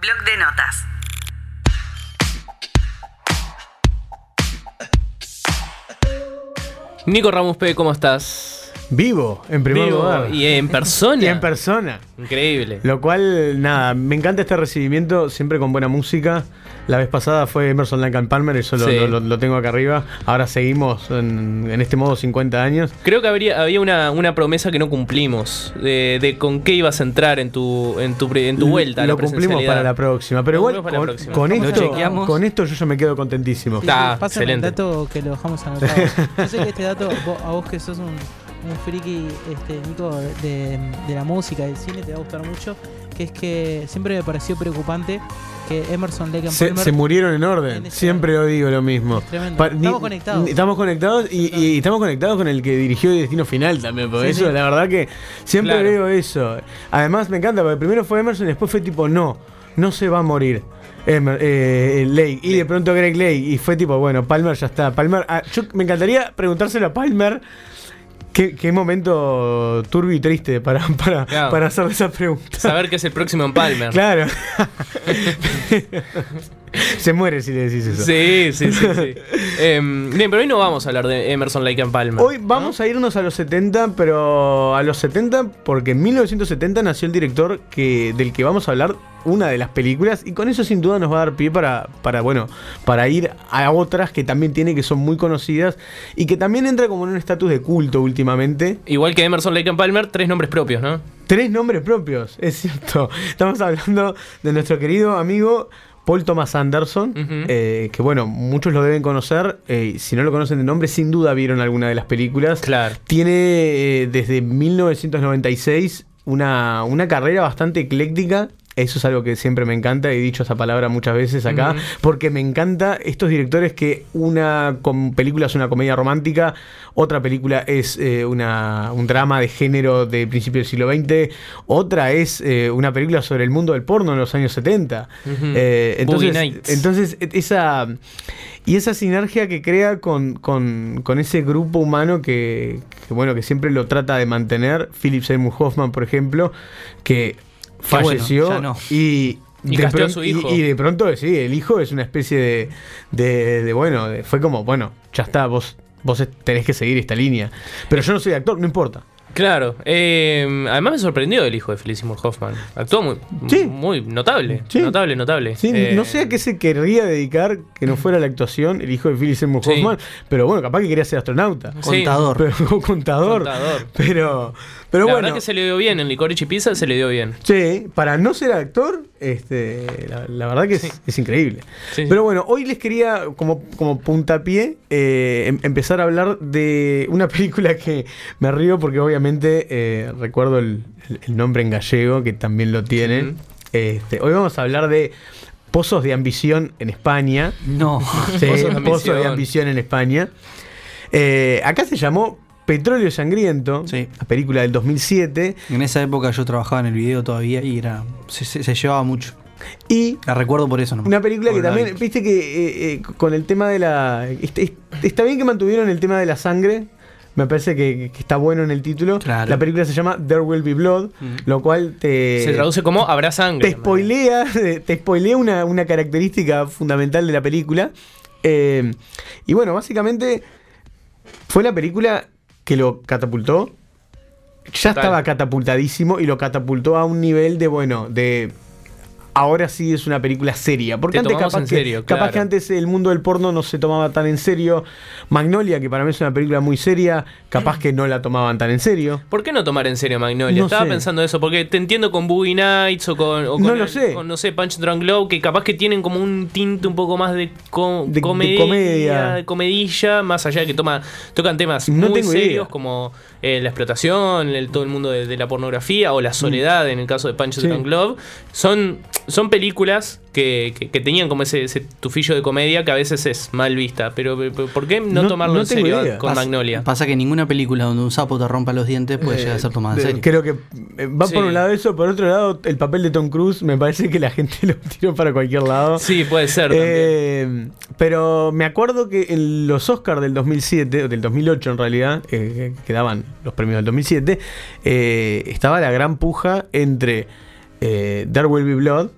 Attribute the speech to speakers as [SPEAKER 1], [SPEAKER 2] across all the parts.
[SPEAKER 1] Bloc de notas.
[SPEAKER 2] Nico Ramos P, ¿cómo estás?
[SPEAKER 3] Vivo, en primer lugar.
[SPEAKER 2] Y en persona.
[SPEAKER 3] Y en persona.
[SPEAKER 2] Increíble.
[SPEAKER 3] Lo cual, nada, me encanta este recibimiento, siempre con buena música. La vez pasada fue Emerson Lake and Palmer, eso
[SPEAKER 2] Sí.
[SPEAKER 3] lo tengo acá arriba. Ahora seguimos en este modo 50 años.
[SPEAKER 2] Creo que había una promesa que no cumplimos de con qué ibas a entrar en tu vuelta a la
[SPEAKER 3] Lo cumplimos
[SPEAKER 2] presencialidad.
[SPEAKER 3] para la próxima. Pero
[SPEAKER 2] Lo
[SPEAKER 3] igual,
[SPEAKER 2] cumplimos para la próxima.
[SPEAKER 3] con
[SPEAKER 4] Lo chequeamos.
[SPEAKER 3] con esto yo ya me quedo contentísimo.
[SPEAKER 2] Ah,
[SPEAKER 5] Pásame
[SPEAKER 2] excelente.
[SPEAKER 5] el dato que lo dejamos anotado. Yo sé que este dato, a vos que sos un friki, Nico, de la música, del cine, te va a gustar mucho. Que es que siempre me pareció preocupante que Emerson Lake and Palmer
[SPEAKER 3] Se murieron en orden.
[SPEAKER 5] en ese
[SPEAKER 3] Siempre lo digo lo mismo.
[SPEAKER 5] Es tremendo. Estamos conectados.
[SPEAKER 3] Estamos conectados y estamos conectados con el que dirigió Destino Final también. Por
[SPEAKER 5] Sí,
[SPEAKER 3] eso,
[SPEAKER 5] sí.
[SPEAKER 3] la verdad que siempre
[SPEAKER 2] Claro.
[SPEAKER 3] veo eso. Además, me encanta porque primero fue Emerson y después fue tipo, no se va a morir. Lake. Y de pronto Greg Lake. Y fue tipo, bueno, Palmer ya está. Palmer. Yo me encantaría preguntárselo a Palmer. Qué momento turbio y triste para hacerle esa pregunta.
[SPEAKER 2] Saber que es el próximo en Palmer.
[SPEAKER 3] Claro. Se muere si le decís eso.
[SPEAKER 2] Sí. Bien, pero hoy no vamos a hablar de Emerson Lake and Palmer.
[SPEAKER 3] Hoy vamos a irnos a los 70, pero a los 70 porque en 1970 nació el director del que vamos a hablar, una de las películas, y con eso sin duda nos va a dar pie para ir a otras que también tiene, que son muy conocidas y que también entra como en un estatus de culto últimamente.
[SPEAKER 2] Igual que Emerson Lake and Palmer, 3 nombres propios, ¿no?
[SPEAKER 3] 3 nombres propios, es cierto. Estamos hablando de nuestro querido amigo Paul Thomas Anderson,
[SPEAKER 2] Ujú.
[SPEAKER 3] que bueno, muchos lo deben conocer. Si no lo conocen de nombre, sin duda vieron alguna de las películas.
[SPEAKER 2] Claro.
[SPEAKER 3] Tiene desde 1996 una carrera bastante ecléctica. Eso es algo que siempre me encanta, he dicho esa palabra muchas veces acá,
[SPEAKER 2] Ujú.
[SPEAKER 3] porque me encanta estos directores que una película es una comedia romántica, otra película es un drama de género de principio del siglo XX, otra es una película sobre el mundo del porno en los años 70.
[SPEAKER 2] Ujú. Boogie Nights.
[SPEAKER 3] Entonces esa sinergia que crea con ese grupo humano que siempre lo trata de mantener. Philip Seymour Hoffman, por ejemplo, que falleció,
[SPEAKER 4] bueno, ya no.
[SPEAKER 2] Y casteó a su hijo.
[SPEAKER 3] Y de pronto, sí, el hijo es una especie fue como, bueno, ya está, vos tenés que seguir esta línea. Pero yo no soy actor, no importa.
[SPEAKER 2] Claro. Además me sorprendió el hijo de Philip Seymour Hoffman. Actuó
[SPEAKER 3] Sí.
[SPEAKER 2] muy notable.
[SPEAKER 3] Sí.
[SPEAKER 2] Notable.
[SPEAKER 3] Sí, no sé a qué se querría dedicar que no fuera la actuación el hijo de Philip Seymour
[SPEAKER 2] Sí.
[SPEAKER 3] Hoffman, pero bueno, capaz que quería ser astronauta.
[SPEAKER 2] Sí.
[SPEAKER 4] Contador.
[SPEAKER 3] Pero, contador. Pero
[SPEAKER 2] La
[SPEAKER 3] bueno.
[SPEAKER 2] verdad que se le dio bien en Licorice y Pizza, se le dio bien.
[SPEAKER 3] Sí, para no ser actor, la verdad que
[SPEAKER 2] Sí.
[SPEAKER 3] es increíble.
[SPEAKER 2] Sí.
[SPEAKER 3] Pero bueno, hoy les quería, como puntapié, empezar a hablar de una película que me río porque obviamente recuerdo el nombre en gallego, que también lo tienen.
[SPEAKER 2] Ujú.
[SPEAKER 3] Hoy vamos a hablar de Pozos de Ambición en España.
[SPEAKER 4] No.
[SPEAKER 3] Sí,
[SPEAKER 2] Pozos de Ambición.
[SPEAKER 3] Pozos de Ambición en España. Acá se llamó Petróleo Sangriento,
[SPEAKER 4] Sí.
[SPEAKER 3] la película del 2007.
[SPEAKER 4] En esa época yo trabajaba en el video todavía y se llevaba mucho.
[SPEAKER 3] Y
[SPEAKER 4] La recuerdo por eso, ¿no?
[SPEAKER 3] una película que
[SPEAKER 4] Por la
[SPEAKER 3] también,
[SPEAKER 4] vi.
[SPEAKER 3] viste que con el tema de la... Está bien que mantuvieron el tema de la sangre, me parece que está bueno en el título.
[SPEAKER 4] Claro.
[SPEAKER 3] La película se llama There Will Be Blood, lo cual
[SPEAKER 2] Se traduce como Habrá sangre.
[SPEAKER 3] te spoilea una característica fundamental de la película. Y bueno, básicamente fue la película que lo catapultó. Ya
[SPEAKER 2] Total.
[SPEAKER 3] estaba catapultadísimo y lo catapultó a un nivel de ahora sí es una película seria. Porque
[SPEAKER 2] Te
[SPEAKER 3] antes
[SPEAKER 2] tomamos en serio,
[SPEAKER 3] capaz
[SPEAKER 2] claro.
[SPEAKER 3] que antes el mundo del porno no se tomaba tan en serio. Magnolia, que para mí es una película muy seria, capaz que no la tomaban tan en serio.
[SPEAKER 2] ¿Por qué no tomar en serio Magnolia?
[SPEAKER 3] No
[SPEAKER 2] Estaba
[SPEAKER 3] sé.
[SPEAKER 2] pensando eso, porque te entiendo con Boogie Nights o con
[SPEAKER 3] No lo sé.
[SPEAKER 2] con, no sé, Punch Drunk Love, que capaz que tienen como un tinte un poco más de
[SPEAKER 3] De comedia.
[SPEAKER 2] de comedilla, más allá de que tocan temas
[SPEAKER 3] No
[SPEAKER 2] muy
[SPEAKER 3] tengo
[SPEAKER 2] serios
[SPEAKER 3] idea.
[SPEAKER 2] como la explotación, todo el mundo de la pornografía o la soledad en el caso de Punch
[SPEAKER 3] Sí.
[SPEAKER 2] Drunk Love. Son películas que tenían como ese tufillo de comedia que a veces es mal vista. Pero ¿por qué no tomarlo
[SPEAKER 3] no
[SPEAKER 2] en
[SPEAKER 3] tengo
[SPEAKER 2] serio
[SPEAKER 3] idea.
[SPEAKER 2] con Magnolia?
[SPEAKER 4] Pasa que ninguna película donde un sapo te rompa los dientes puede llegar a ser tomada en serio.
[SPEAKER 3] Creo que va
[SPEAKER 2] Sí.
[SPEAKER 3] por un lado eso, por otro lado el papel de Tom Cruise me parece que la gente lo tiró para cualquier lado.
[SPEAKER 2] Sí, puede ser también.
[SPEAKER 3] Pero me acuerdo que en los Oscars del 2007, o del 2008 en realidad, que daban los premios del 2007, estaba la gran puja entre There Will Be Blood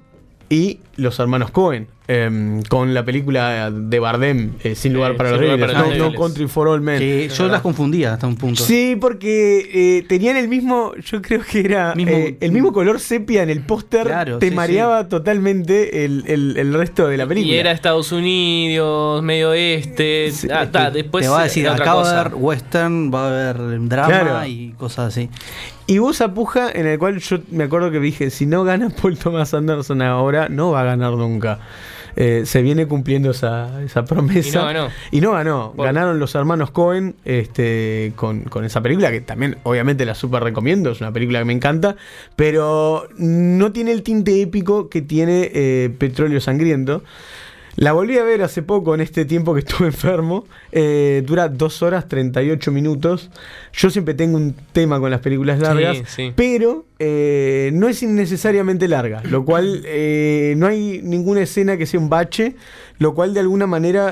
[SPEAKER 3] y los hermanos Coen, con la película de Bardem, Sin lugar para los débiles, No Country for All Men.
[SPEAKER 4] Que yo las confundía hasta un punto.
[SPEAKER 3] Sí, porque tenían el mismo, yo creo que era el mismo color sepia en el póster,
[SPEAKER 4] claro,
[SPEAKER 3] te mareaba totalmente el resto de la película.
[SPEAKER 2] Y era Estados Unidos, medio oeste.
[SPEAKER 3] Sí,
[SPEAKER 2] después
[SPEAKER 4] te va a decir,
[SPEAKER 2] otra
[SPEAKER 4] acá va
[SPEAKER 2] cosa.
[SPEAKER 4] a haber western, va a haber drama
[SPEAKER 3] Claro.
[SPEAKER 4] y cosas así.
[SPEAKER 3] Y hubo esa puja en el cual yo me acuerdo que dije, si no gana Paul Thomas Anderson ahora, no va a ganar nunca. Se viene cumpliendo esa promesa. Y no ganó. Ganaron los hermanos Coen con esa película, que también obviamente la super recomiendo, es una película que me encanta, pero no tiene el tinte épico que tiene Petróleo Sangriento. La volví a ver hace poco, en este tiempo que estuve enfermo. Dura 2 horas 38 minutos. Yo siempre tengo un tema con las películas largas,
[SPEAKER 2] sí.
[SPEAKER 3] pero no es innecesariamente larga, lo cual no hay ninguna escena que sea un bache, lo cual de alguna manera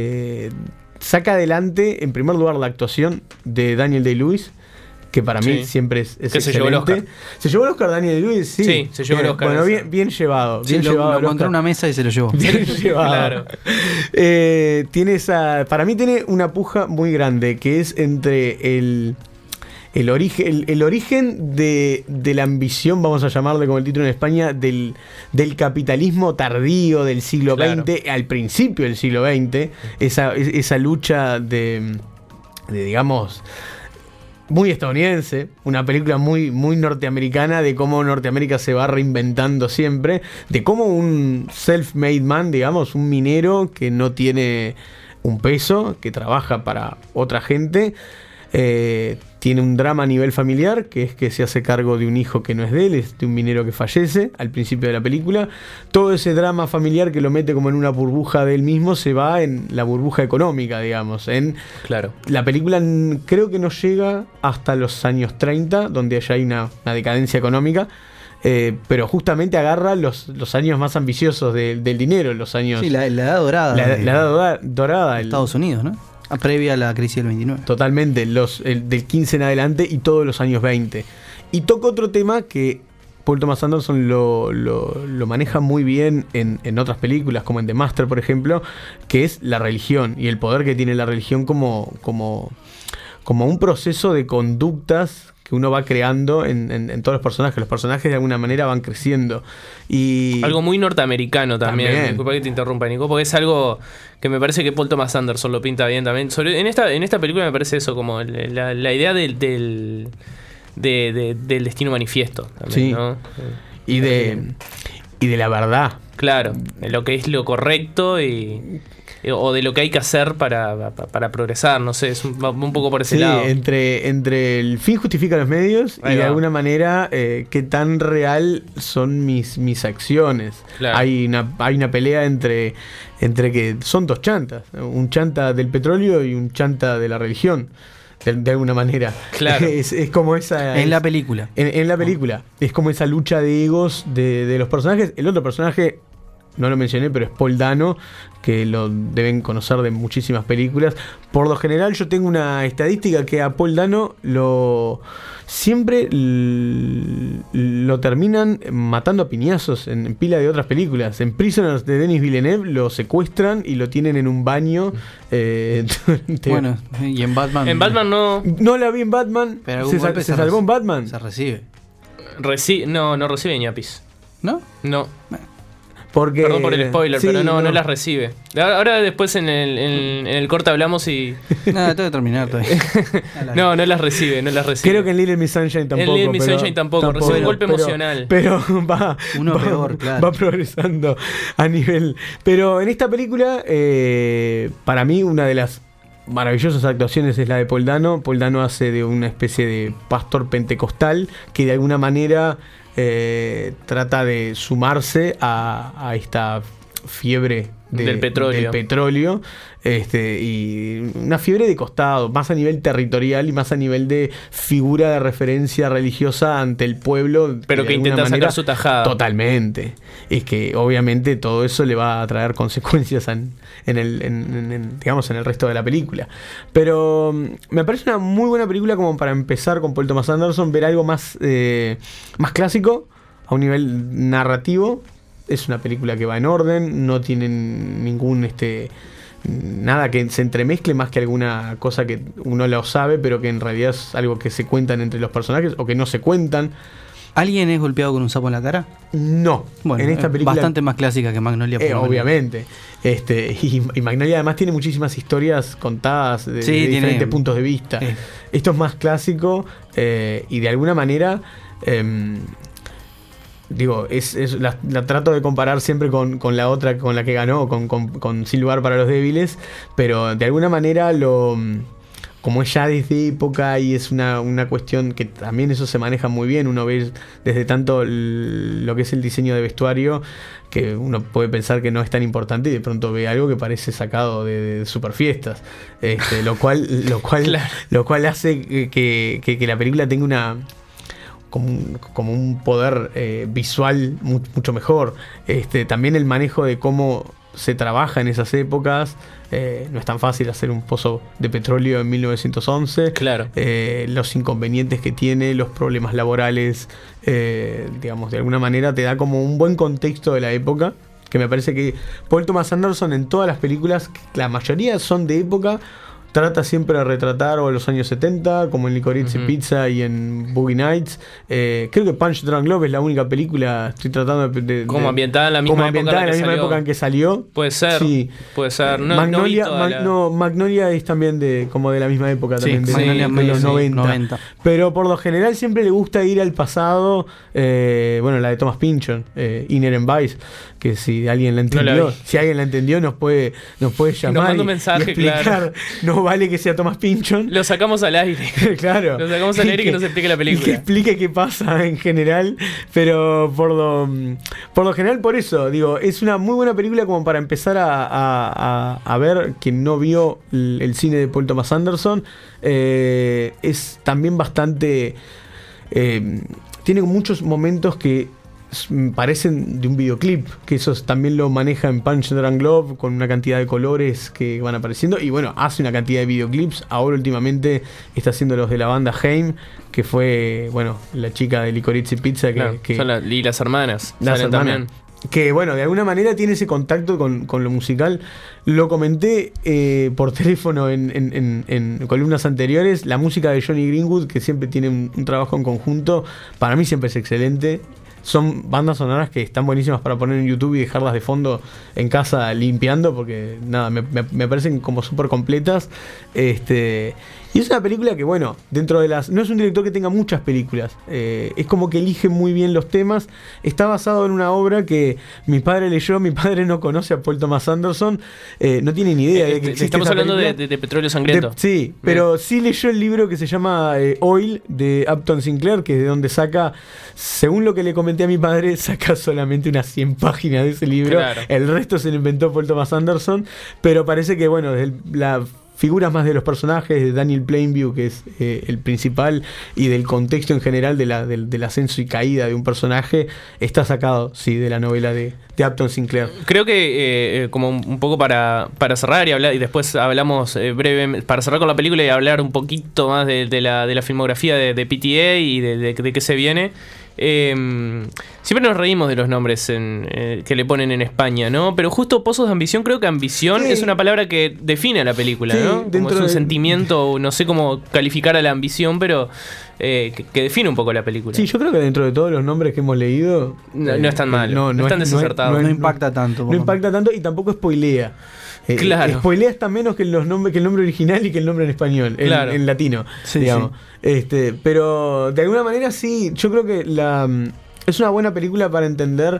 [SPEAKER 3] saca adelante, en primer lugar, la actuación de Daniel Day-Lewis, que para mí siempre es
[SPEAKER 2] que
[SPEAKER 3] excelente.
[SPEAKER 2] se llevó el Oscar.
[SPEAKER 3] ¿Se llevó el Oscar Daniel Day-Lewis? Sí.
[SPEAKER 2] Sí, se llevó el Oscar.
[SPEAKER 3] Bueno, bien llevado.
[SPEAKER 4] Sí,
[SPEAKER 3] Bien
[SPEAKER 4] lo
[SPEAKER 3] llevado el
[SPEAKER 4] encontró
[SPEAKER 3] Oscar.
[SPEAKER 4] en una mesa y se lo llevó.
[SPEAKER 3] Bien llevado.
[SPEAKER 2] Claro.
[SPEAKER 3] Tiene para mí tiene una puja muy grande, que es entre el origen de la ambición, vamos a llamarle como el título en España, del capitalismo tardío del siglo XX, al principio del siglo XX, esa lucha de digamos, muy estadounidense, una película muy, muy norteamericana, de cómo Norteamérica se va reinventando siempre, de cómo un self-made man, digamos, un minero que no tiene un peso, que trabaja para otra gente, tiene un drama a nivel familiar, que es que se hace cargo de un hijo que no es de él, es de un minero que fallece al principio de la película. Todo ese drama familiar que lo mete como en una burbuja de él mismo se va en la burbuja económica, digamos.
[SPEAKER 2] Claro.
[SPEAKER 3] La película creo que no llega hasta los años 30, donde ya hay una decadencia económica. Pero justamente agarra los años más ambiciosos del dinero, los años...
[SPEAKER 4] Sí, la edad dorada.
[SPEAKER 3] La edad dorada.
[SPEAKER 4] Estados Unidos, ¿no? Previa a la crisis del 29.
[SPEAKER 3] Totalmente, del 15 en adelante y todos los años 20. Y toca otro tema que Paul Thomas Anderson lo maneja muy bien en otras películas, como en The Master, por ejemplo, que es la religión y el poder que tiene la religión como un proceso de conductas que uno va creando en todos los personajes. Los personajes de alguna manera van creciendo. Y
[SPEAKER 2] algo muy norteamericano también. Disculpa que te interrumpa, Nico, porque es algo que me parece que Paul Thomas Anderson lo pinta bien también. En esta película me parece eso, como la idea del destino manifiesto también,
[SPEAKER 3] sí.
[SPEAKER 2] ¿no?
[SPEAKER 3] Y de la verdad.
[SPEAKER 2] Claro, de lo que es lo correcto o de lo que hay que hacer para progresar, no sé, es un poco por ese lado.
[SPEAKER 3] Entre el fin justifica los medios y de alguna manera qué tan real son mis acciones.
[SPEAKER 2] Claro.
[SPEAKER 3] Hay una pelea entre que son dos chantas, un chanta del petróleo y un chanta de la religión. De alguna manera.
[SPEAKER 2] Claro.
[SPEAKER 3] Es como esa...
[SPEAKER 4] En la película.
[SPEAKER 3] En la película. Es como esa lucha de egos de los personajes. El otro personaje, no lo mencioné, pero es Paul Dano, que lo deben conocer de muchísimas películas. Por lo general yo tengo una estadística que a Paul Dano siempre lo terminan matando a piñazos en pila de otras películas. En Prisoners de Denis Villeneuve lo secuestran y lo tienen en un baño.
[SPEAKER 4] Bueno, y en Batman.
[SPEAKER 2] En Batman no.
[SPEAKER 3] No la vi en Batman.
[SPEAKER 4] Pero
[SPEAKER 3] se salvó en Batman.
[SPEAKER 4] Se recibe.
[SPEAKER 2] No recibe ñapis.
[SPEAKER 4] ¿No?
[SPEAKER 2] No.
[SPEAKER 3] Porque,
[SPEAKER 2] perdón por el spoiler,
[SPEAKER 3] sí,
[SPEAKER 2] pero no las recibe. Ahora después en el corte hablamos y...
[SPEAKER 4] Nada, tengo que terminar todavía.
[SPEAKER 2] no las recibe.
[SPEAKER 3] Creo que en Little Miss Sunshine tampoco.
[SPEAKER 2] En Little Miss Sunshine tampoco. Recibe un golpe emocional.
[SPEAKER 3] Pero va progresando a nivel... Pero en esta película, para mí, una de las maravillosas actuaciones es la de Paul Dano. Paul Dano hace de una especie de pastor pentecostal que de alguna manera... trata de sumarse a esta fiebre del petróleo, y una fiebre de costado, más a nivel territorial y más a nivel de figura de referencia religiosa ante el pueblo,
[SPEAKER 2] pero que intenta sacar su tajada.
[SPEAKER 3] Totalmente. Es que obviamente todo eso le va a traer consecuencias en el resto de la película. Pero me parece una muy buena película como para empezar con Paul Thomas Anderson, ver algo más clásico a un nivel narrativo, es una película que va en orden, no tiene ningún nada que se entremezcle más que alguna cosa que uno lo sabe, pero que en realidad es algo que se cuentan entre los personajes o que no se cuentan.
[SPEAKER 4] ¿Alguien es golpeado con un sapo en la cara?
[SPEAKER 3] No.
[SPEAKER 4] Bueno,
[SPEAKER 3] en esta película
[SPEAKER 4] bastante más clásica que Magnolia.
[SPEAKER 3] Obviamente. Y Magnolia además tiene muchísimas historias contadas de diferentes puntos de vista. Esto es más clásico y de alguna manera... digo, la trato de comparar siempre con la otra, con la que ganó, con Sin lugar para los débiles, pero de alguna manera como es ya desde época y es una cuestión que también eso se maneja muy bien, uno ve desde tanto lo que es el diseño de vestuario, que uno puede pensar que no es tan importante y de pronto ve algo que parece sacado de Superfiestas, lo cual hace que la película tenga como un poder visual mucho mejor. También el manejo de cómo se trabaja en esas épocas. No es tan fácil hacer un pozo de petróleo en 1911.
[SPEAKER 2] Claro.
[SPEAKER 3] Los inconvenientes que tiene, los problemas laborales, digamos, de alguna manera te da como un buen contexto de la época. Que me parece que Paul Thomas Anderson en todas las películas, la mayoría son de época, trata siempre de retratar o los años 70, como en Licorice Pizza y en Boogie Nights. Creo que Punch Drunk Love es la única película, estoy tratando de
[SPEAKER 2] como ambientada en la misma
[SPEAKER 3] época en que salió.
[SPEAKER 2] Puede ser,
[SPEAKER 3] sí.
[SPEAKER 2] Puede ser.
[SPEAKER 3] Magnolia es también como de la misma época, también de los 90. Pero por lo general siempre le gusta ir al pasado. La de Thomas Pynchon, Inherent Vice, que si alguien la entendió, nos puede llamar,
[SPEAKER 2] nos manda un mensaje,
[SPEAKER 3] y explicar.
[SPEAKER 2] Claro.
[SPEAKER 3] No vale que sea Thomas Pynchon.
[SPEAKER 2] Lo sacamos al aire.
[SPEAKER 3] Claro.
[SPEAKER 2] Lo sacamos al aire y que nos explique la película.
[SPEAKER 3] Y que explique qué pasa en general. Pero por lo general, por eso, digo, es una muy buena película como para empezar a ver quien no vio el cine de Paul Thomas Anderson. Es también bastante... tiene muchos momentos que parecen de un videoclip, que eso también lo maneja en Punch Drunk Love con una cantidad de colores que van apareciendo y bueno, hace una cantidad de videoclips. Ahora últimamente está haciendo los de la banda Haim, que fue la chica de Licorice Pizza
[SPEAKER 2] son y las hermanas
[SPEAKER 3] también, que bueno, de alguna manera tiene ese contacto con lo musical. Lo comenté por teléfono en columnas anteriores. La música de Johnny Greenwood, que siempre tiene un trabajo en conjunto, para mí siempre es excelente. Son bandas sonoras que están buenísimas para poner en YouTube y dejarlas de fondo en casa limpiando, porque nada, me parecen como súper completas. Y es una película que, bueno, dentro de no es un director que tenga muchas películas. Es como que elige muy bien los temas. Está basado en una obra que mi padre leyó. Mi padre no conoce a Paul Thomas Anderson. No tiene ni idea de que existe.
[SPEAKER 2] Estamos hablando de Petróleo Sangriento.
[SPEAKER 3] Sí, pero sí leyó el libro que se llama Oil, de Upton Sinclair, que es de donde saca, según lo que le comenté a mi padre, saca solamente unas 100 páginas de ese libro. Claro. El resto se lo inventó Paul Thomas Anderson. Pero parece que, bueno, desde figuras más de los personajes, de Daniel Plainview, que es el principal, y del contexto en general del ascenso y caída de un personaje, está sacado, sí, de la novela de Upton Sinclair.
[SPEAKER 2] Creo que como un poco para cerrar y hablar, y después hablamos brevemente, para cerrar con la película y hablar un poquito más de la filmografía de PTA y de qué se viene. Siempre nos reímos de los nombres que le ponen en España, ¿no? Pero justo Pozos de Ambición, creo que ambición es una palabra que define a la película, sí, ¿no? Como es un sentimiento, no sé cómo calificar a la ambición, pero que define un poco la película.
[SPEAKER 3] Sí, yo creo que dentro de todos los nombres que hemos leído
[SPEAKER 2] no es tan malo, no es tan desacertado.
[SPEAKER 4] No impacta tanto.
[SPEAKER 3] No impacta tanto y tampoco spoilea.
[SPEAKER 2] Claro.
[SPEAKER 3] Spoilea hasta menos que el nombre original y que el nombre en español, claro, en latino, sí, digamos. Sí. Pero de alguna manera sí, yo creo que es una buena película para entender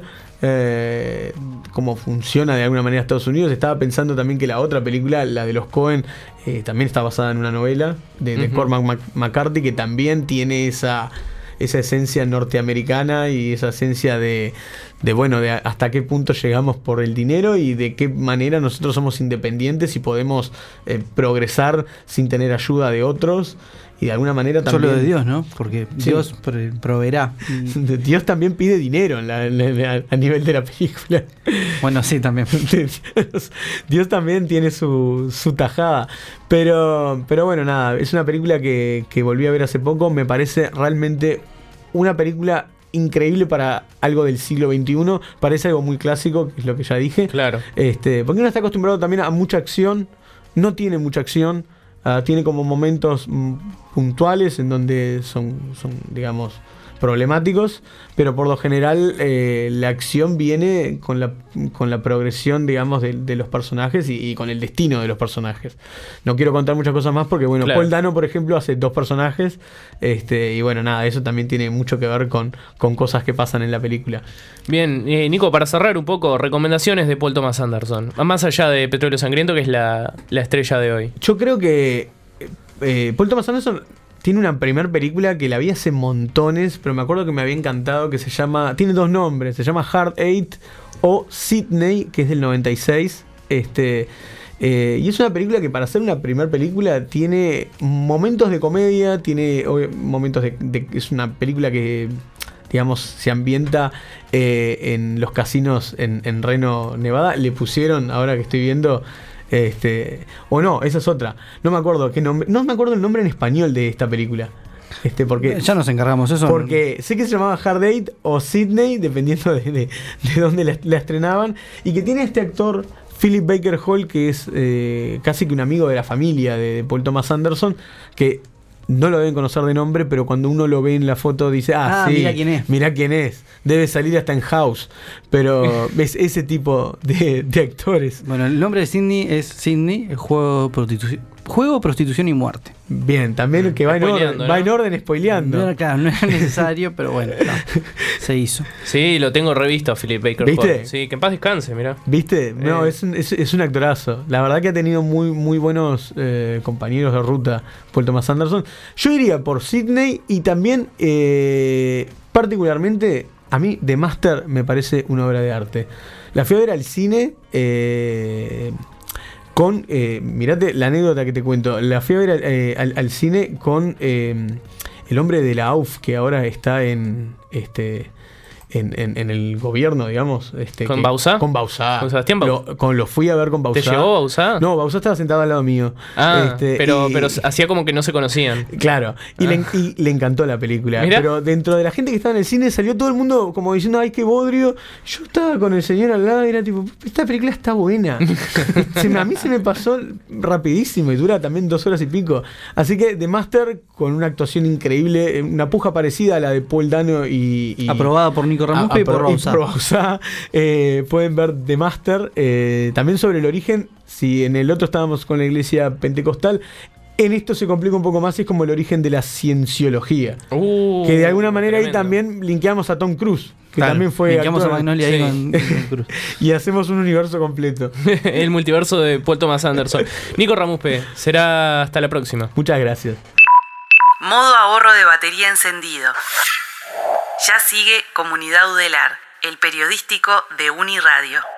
[SPEAKER 3] cómo funciona de alguna manera Estados Unidos. Estaba pensando también que la otra película, la de los Coen, también está basada en una novela de Cormac McCarthy, que también tiene esa esencia norteamericana y esa esencia de hasta qué punto llegamos por el dinero y de qué manera nosotros somos independientes y podemos progresar sin tener ayuda de otros. Y de alguna manera también...
[SPEAKER 4] Solo de Dios, ¿no? Porque sí, Dios proveerá.
[SPEAKER 3] Dios también pide dinero a nivel de la película.
[SPEAKER 4] Bueno, sí, también.
[SPEAKER 3] Dios también tiene su tajada. Pero bueno, nada, es una película que volví a ver hace poco. Me parece realmente una película increíble para algo del siglo XXI. Parece algo muy clásico, que es lo que ya dije.
[SPEAKER 2] Claro.
[SPEAKER 3] Porque uno está acostumbrado también a mucha acción. No tiene mucha acción. Tiene como momentos puntuales en donde son digamos, problemáticos, pero por lo general la acción viene con la progresión, digamos, de los personajes y con el destino de los personajes. No quiero contar muchas cosas más porque, bueno, claro. Paul Dano, por ejemplo, hace 2 personajes, y bueno, nada, eso también tiene mucho que ver con cosas que pasan en la película.
[SPEAKER 2] Bien, Nico, para cerrar un poco, recomendaciones de Paul Thomas Anderson, más allá de Petróleo Sangriento, que es la estrella de hoy.
[SPEAKER 3] Yo creo que Paul Thomas Anderson tiene una primera película que la vi hace montones, pero me acuerdo que me había encantado, que se llama... Tiene 2 nombres, se llama Hard Eight o Sydney, que es del 96. Y es una película que, para ser una primera película, tiene momentos de comedia, tiene momentos es una película que, digamos, se ambienta en los casinos en Reno, Nevada. Le pusieron, ahora que estoy viendo... o no, esa es otra. No me acuerdo qué nombre. No me acuerdo el nombre en español de esta película. Porque
[SPEAKER 4] ya nos encargamos eso.
[SPEAKER 3] Porque sé que se llamaba Hard Eight o Sydney, dependiendo de dónde la estrenaban. Y que tiene este actor, Philip Baker Hall, que es casi que un amigo de la familia de Paul Thomas Anderson, que no lo deben conocer de nombre, pero cuando uno lo ve en la foto dice, sí, mira quién es. Debe salir hasta en House. Pero ves ese tipo de actores.
[SPEAKER 4] Bueno, el nombre de Sydney es Sydney, el juego, prostitución y muerte.
[SPEAKER 3] Bien, también que va en orden, ¿no? Va en orden spoileando.
[SPEAKER 4] No, claro, no es necesario, pero bueno, se hizo.
[SPEAKER 2] Sí, lo tengo revisto a Philip Baker
[SPEAKER 3] Hall.
[SPEAKER 2] ¿Viste? Sí, que en paz descanse, mirá.
[SPEAKER 3] ¿Viste? No, es un actorazo. La verdad que ha tenido muy, muy buenos compañeros de ruta, Paul Thomas Anderson. Yo iría por Sydney y también, particularmente, a mí The Master me parece una obra de arte. La fui a ver al cine... mirate la anécdota que te cuento. La fui a ver al cine con el hombre de la AUF, que ahora está en el gobierno, digamos.
[SPEAKER 2] ¿Con Bauzá?
[SPEAKER 3] Con Bauzá.
[SPEAKER 2] ¿Con Sebastián Bauzá?
[SPEAKER 3] Lo fui a ver con Bauzá.
[SPEAKER 2] ¿Te llevó Bauzá?
[SPEAKER 3] No, Bauzá estaba sentado al lado mío.
[SPEAKER 2] Pero hacía como que no se conocían.
[SPEAKER 3] Claro, y le encantó la película. ¿Mirá? Pero dentro de la gente que estaba en el cine salió todo el mundo como diciendo, ay, qué bodrio. Yo estaba con el señor al lado y era tipo, esta película está buena. A mí se me pasó rapidísimo y dura también 2 horas y pico. Así que The Master, con una actuación increíble, una puja parecida a la de Paul Dano y
[SPEAKER 4] aprobada por Nico Ramuspe y por Bauzá.
[SPEAKER 3] Pueden ver The Master. También sobre el origen, si en el otro estábamos con la iglesia pentecostal, en esto se complica un poco más, es como el origen de la cienciología. Que de alguna manera tremendo. Ahí también linkeamos a Tom Cruise, que claro, también fue
[SPEAKER 4] linkeamos a Magnolia ahí con Cruise.
[SPEAKER 3] Y hacemos un universo completo.
[SPEAKER 2] El multiverso de Paul Thomas Anderson. Nico Ramuspe, será hasta la próxima.
[SPEAKER 3] Muchas gracias.
[SPEAKER 1] Modo ahorro de batería encendido. Ya sigue Comunidad Udelar, el periodístico de Uniradio.